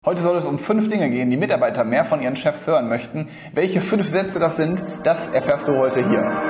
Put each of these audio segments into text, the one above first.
Heute soll es um 5 Dinge gehen, die Mitarbeiter mehr von ihren Chefs hören möchten. Welche 5 Sätze das sind, das erfährst du heute hier.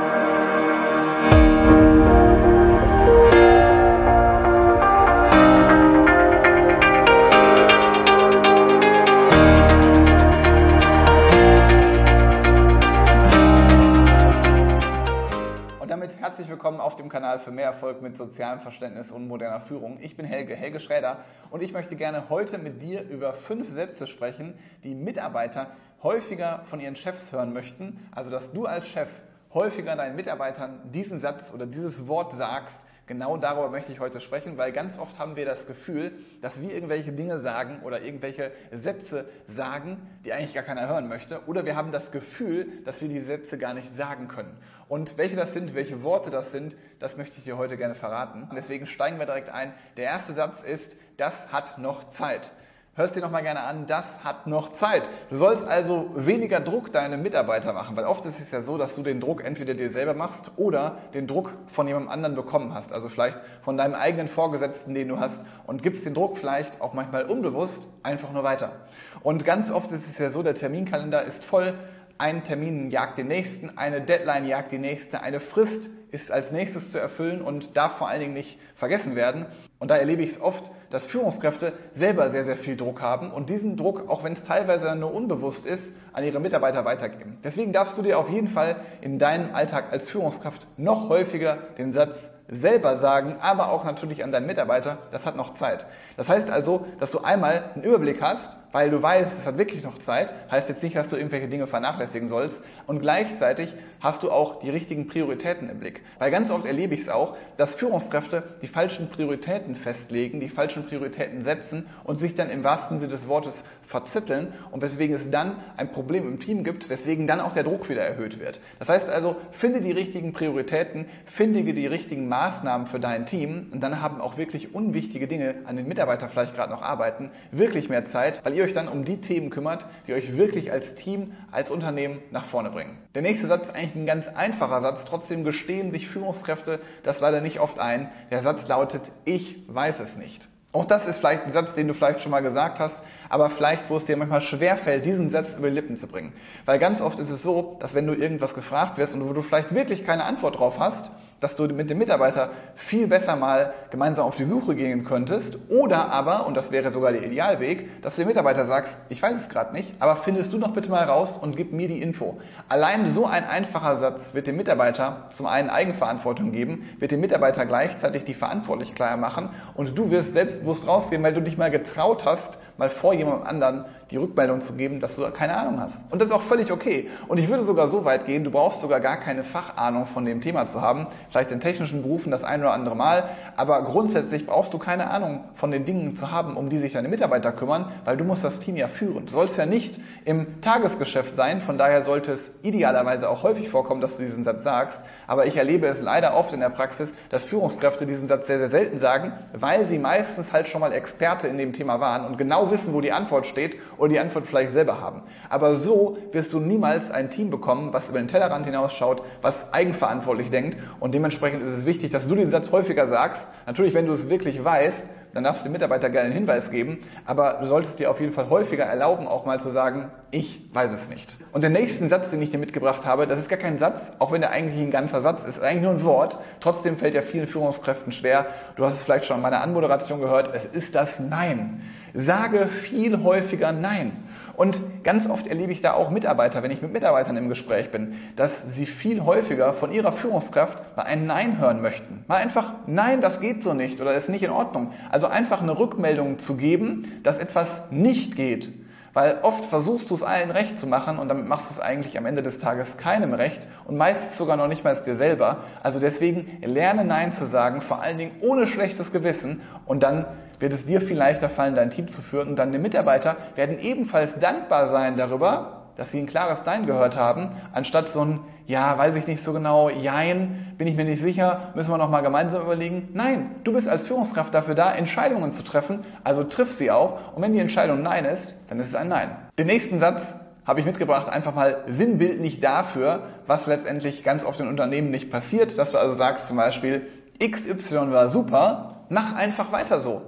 Herzlich willkommen auf dem Kanal für mehr Erfolg mit sozialem Verständnis und moderner Führung. Ich bin Helge Schräder und ich möchte gerne heute mit dir über 5 Sätze sprechen, die Mitarbeiter häufiger von ihren Chefs hören möchten. Also, dass du als Chef häufiger deinen Mitarbeitern diesen Satz oder dieses Wort sagst. Genau darüber möchte ich heute sprechen, weil ganz oft haben wir das Gefühl, dass wir irgendwelche Dinge sagen oder irgendwelche Sätze sagen, die eigentlich gar keiner hören möchte. Oder wir haben das Gefühl, dass wir die Sätze gar nicht sagen können. Und welche das sind, welche Worte das sind, das möchte ich dir heute gerne verraten. Und deswegen steigen wir direkt ein. Der erste Satz ist, das hat noch Zeit. Hörst dir nochmal gerne an, das hat noch Zeit. Du sollst also weniger Druck deinem Mitarbeiter machen, weil oft ist es ja so, dass du den Druck entweder dir selber machst oder den Druck von jemandem anderen bekommen hast. Also vielleicht von deinem eigenen Vorgesetzten, den du hast, und gibst den Druck vielleicht auch manchmal unbewusst einfach nur weiter. Und ganz oft ist es ja so, der Terminkalender ist voll. Ein Termin jagt den nächsten, eine Deadline jagt die nächste, eine Frist ist als nächstes zu erfüllen und darf vor allen Dingen nicht vergessen werden. Und da erlebe ich es oft, dass Führungskräfte selber sehr, sehr viel Druck haben und diesen Druck, auch wenn es teilweise nur unbewusst ist, an ihre Mitarbeiter weitergeben. Deswegen darfst du dir auf jeden Fall in deinem Alltag als Führungskraft noch häufiger den Satz selber sagen, aber auch natürlich an deinen Mitarbeiter, das hat noch Zeit. Das heißt also, dass du einmal einen Überblick hast, weil du weißt, es hat wirklich noch Zeit, heißt jetzt nicht, dass du irgendwelche Dinge vernachlässigen sollst, und gleichzeitig hast du auch die richtigen Prioritäten im Blick. Weil ganz oft erlebe ich es auch, dass Führungskräfte die falschen Prioritäten festlegen, die falschen Prioritäten setzen und sich dann im wahrsten Sinne des Wortes verzetteln, und weswegen es dann ein Problem im Team gibt, weswegen dann auch der Druck wieder erhöht wird. Das heißt also, finde die richtigen Prioritäten, finde die richtigen Maßnahmen für dein Team, und dann haben auch wirklich unwichtige Dinge, an den Mitarbeiter vielleicht gerade noch arbeiten, wirklich mehr Zeit, weil ihr euch dann um die Themen kümmert, die euch wirklich als Team, als Unternehmen nach vorne bringen. Der nächste Satz ist eigentlich ein ganz einfacher Satz, trotzdem gestehen sich Führungskräfte das leider nicht oft ein. Der Satz lautet, ich weiß es nicht. Auch das ist vielleicht ein Satz, den du vielleicht schon mal gesagt hast, aber vielleicht, wo es dir manchmal schwerfällt, diesen Satz über die Lippen zu bringen. Weil ganz oft ist es so, dass wenn du irgendwas gefragt wirst und wo du vielleicht wirklich keine Antwort drauf hast, dass du mit dem Mitarbeiter viel besser mal gemeinsam auf die Suche gehen könntest, oder aber, und das wäre sogar der Idealweg, dass du dem Mitarbeiter sagst, ich weiß es gerade nicht, aber findest du doch bitte mal raus und gib mir die Info. Allein so ein einfacher Satz wird dem Mitarbeiter zum einen Eigenverantwortung geben, wird dem Mitarbeiter gleichzeitig die Verantwortlichkeit machen, und du wirst selbstbewusst rausgehen, weil du dich mal getraut hast, mal vor jemandem anderen die Rückmeldung zu geben, dass du keine Ahnung hast. Und das ist auch völlig okay. Und ich würde sogar so weit gehen, du brauchst sogar gar keine Fachahnung von dem Thema zu haben, vielleicht in technischen Berufen das ein oder andere Mal, aber grundsätzlich brauchst du keine Ahnung von den Dingen zu haben, um die sich deine Mitarbeiter kümmern, weil du musst das Team ja führen. Du sollst ja nicht im Tagesgeschäft sein, von daher sollte es idealerweise auch häufig vorkommen, dass du diesen Satz sagst, aber ich erlebe es leider oft in der Praxis, dass Führungskräfte diesen Satz sehr, sehr selten sagen, weil sie meistens halt schon mal Experte in dem Thema waren und genau wissen, wo die Antwort steht oder die Antwort vielleicht selber haben. Aber so wirst du niemals ein Team bekommen, was über den Tellerrand hinausschaut, was eigenverantwortlich denkt, und dementsprechend ist es wichtig, dass du den Satz häufiger sagst. Natürlich, wenn du es wirklich weißt, dann darfst du dem Mitarbeiter gerne einen Hinweis geben, aber du solltest dir auf jeden Fall häufiger erlauben, auch mal zu sagen, ich weiß es nicht. Und den nächsten Satz, den ich dir mitgebracht habe, das ist gar kein Satz, auch wenn der eigentlich ein ganzer Satz ist, eigentlich nur ein Wort. Trotzdem fällt ja vielen Führungskräften schwer. Du hast es vielleicht schon in meiner Anmoderation gehört, es ist das Nein. Sage viel häufiger Nein. Und ganz oft erlebe ich da auch Mitarbeiter, wenn ich mit Mitarbeitern im Gespräch bin, dass sie viel häufiger von ihrer Führungskraft mal ein Nein hören möchten. Mal einfach, nein, das geht so nicht oder ist nicht in Ordnung. Also einfach eine Rückmeldung zu geben, dass etwas nicht geht. Weil oft versuchst du es allen recht zu machen und damit machst du es eigentlich am Ende des Tages keinem recht und meistens sogar noch nicht mal dir selber. Also deswegen lerne Nein zu sagen, vor allen Dingen ohne schlechtes Gewissen, und dann wird es dir viel leichter fallen, dein Team zu führen, und dann die Mitarbeiter werden ebenfalls dankbar sein darüber, dass sie ein klares Nein gehört haben, anstatt so ein, ja, weiß ich nicht so genau, jein, bin ich mir nicht sicher, müssen wir noch mal gemeinsam überlegen. Nein, du bist als Führungskraft dafür da, Entscheidungen zu treffen, also triff sie auch, und wenn die Entscheidung Nein ist, dann ist es ein Nein. Den nächsten Satz habe ich mitgebracht, einfach mal sinnbildlich dafür, was letztendlich ganz oft in Unternehmen nicht passiert, dass du also sagst zum Beispiel, XY war super, mach einfach weiter so.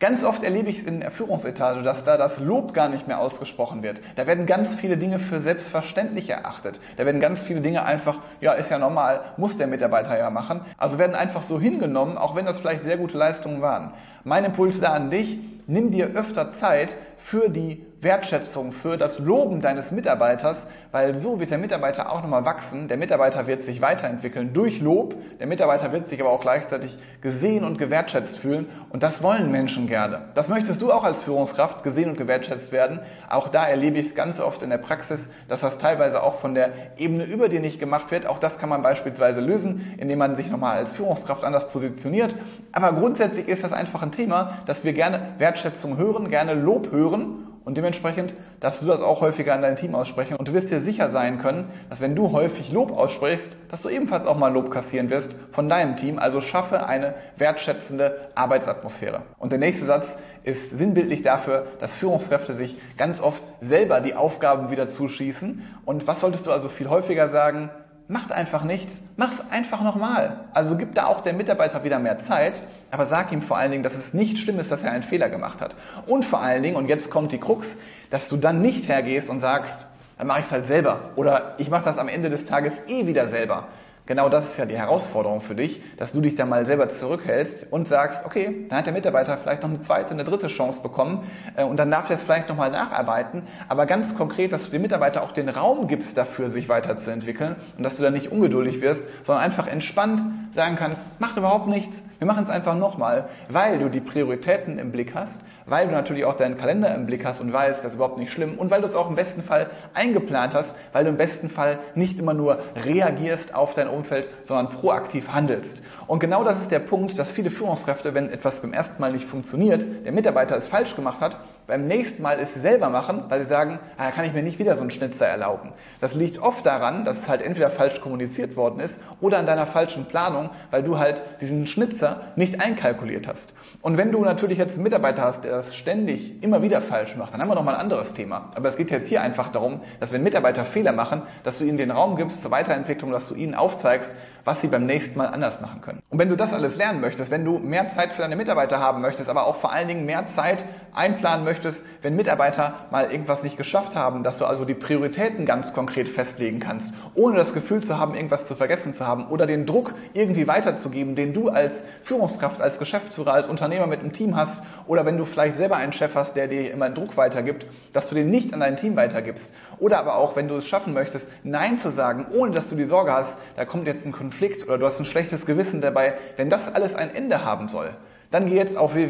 Ganz oft erlebe ich es in der Führungsetage, dass da das Lob gar nicht mehr ausgesprochen wird. Da werden ganz viele Dinge für selbstverständlich erachtet. Da werden ganz viele Dinge einfach, ja, ist ja normal, muss der Mitarbeiter ja machen. Also werden einfach so hingenommen, auch wenn das vielleicht sehr gute Leistungen waren. Mein Impuls da an dich: Nimm dir öfter Zeit für die Wertschätzung, für das Loben deines Mitarbeiters, weil so wird der Mitarbeiter auch nochmal wachsen. Der Mitarbeiter wird sich weiterentwickeln durch Lob. Der Mitarbeiter wird sich aber auch gleichzeitig gesehen und gewertschätzt fühlen. Und das wollen Menschen gerne. Das möchtest du auch als Führungskraft, gesehen und gewertschätzt werden. Auch da erlebe ich es ganz oft in der Praxis, dass das teilweise auch von der Ebene über dir nicht gemacht wird. Auch das kann man beispielsweise lösen, indem man sich nochmal als Führungskraft anders positioniert. Aber grundsätzlich ist das einfach ein Thema, dass wir gerne Wertschätzung hören, gerne Lob hören. Und dementsprechend darfst du das auch häufiger an dein Team aussprechen. Und du wirst dir sicher sein können, dass wenn du häufig Lob aussprichst, dass du ebenfalls auch mal Lob kassieren wirst von deinem Team. Also schaffe eine wertschätzende Arbeitsatmosphäre. Und der nächste Satz ist sinnbildlich dafür, dass Führungskräfte sich ganz oft selber die Aufgaben wieder zuschießen. Und was solltest du also viel häufiger sagen? Macht einfach nichts, mach's einfach nochmal. Also gib da auch dem Mitarbeiter wieder mehr Zeit, aber sag ihm vor allen Dingen, dass es nicht schlimm ist, dass er einen Fehler gemacht hat. Und vor allen Dingen, und jetzt kommt die Krux, dass du dann nicht hergehst und sagst, dann mache ich es halt selber oder ich mache das am Ende des Tages eh wieder selber. Genau das ist ja die Herausforderung für dich, dass du dich da mal selber zurückhältst und sagst, okay, dann hat der Mitarbeiter vielleicht noch eine zweite, eine dritte Chance bekommen und dann darf er es vielleicht nochmal nacharbeiten, aber ganz konkret, dass du dem Mitarbeiter auch den Raum gibst dafür, sich weiterzuentwickeln und dass du dann nicht ungeduldig wirst, sondern einfach entspannt sagen kannst, macht überhaupt nichts, wir machen es einfach nochmal, weil du die Prioritäten im Blick hast, weil du natürlich auch deinen Kalender im Blick hast und weißt, das ist überhaupt nicht schlimm und weil du es auch im besten Fall eingeplant hast, weil du im besten Fall nicht immer nur reagierst auf dein Umfeld, sondern proaktiv handelst. Und genau das ist der Punkt, dass viele Führungskräfte, wenn etwas beim ersten Mal nicht funktioniert, der Mitarbeiter es falsch gemacht hat, beim nächsten Mal es selber machen, weil sie sagen, da kann ich mir nicht wieder so einen Schnitzer erlauben. Das liegt oft daran, dass es halt entweder falsch kommuniziert worden ist oder an deiner falschen Planung, weil du halt diesen Schnitzer nicht einkalkuliert hast. Und wenn du natürlich jetzt einen Mitarbeiter hast, der das ständig immer wieder falsch macht, dann haben wir nochmal ein anderes Thema. Aber es geht jetzt hier einfach darum, dass wenn Mitarbeiter Fehler machen, dass du ihnen den Raum gibst zur Weiterentwicklung, dass du ihnen aufzeigst, was sie beim nächsten Mal anders machen können. Und wenn du das alles lernen möchtest, wenn du mehr Zeit für deine Mitarbeiter haben möchtest, aber auch vor allen Dingen mehr Zeit einplanen möchtest, wenn Mitarbeiter mal irgendwas nicht geschafft haben, dass du also die Prioritäten ganz konkret festlegen kannst, ohne das Gefühl zu haben, irgendwas zu vergessen zu haben oder den Druck irgendwie weiterzugeben, den du als Führungskraft, als Geschäftsführer, als Unternehmer mit einem Team hast, oder wenn du vielleicht selber einen Chef hast, der dir immer einen Druck weitergibt, dass du den nicht an dein Team weitergibst. Oder aber auch, wenn du es schaffen möchtest, Nein zu sagen, ohne dass du die Sorge hast, da kommt jetzt ein Konflikt oder du hast ein schlechtes Gewissen dabei, wenn das alles ein Ende haben soll. Dann geh jetzt auf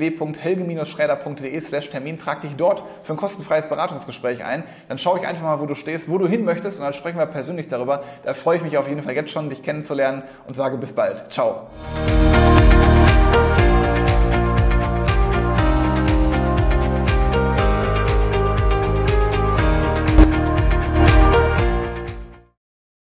www.helge-schräder.de/Termin, trag dich dort für ein kostenfreies Beratungsgespräch ein. Dann schaue ich einfach mal, wo du stehst, wo du hin möchtest und dann sprechen wir persönlich darüber. Da freue ich mich auf jeden Fall jetzt schon, dich kennenzulernen und sage bis bald. Ciao.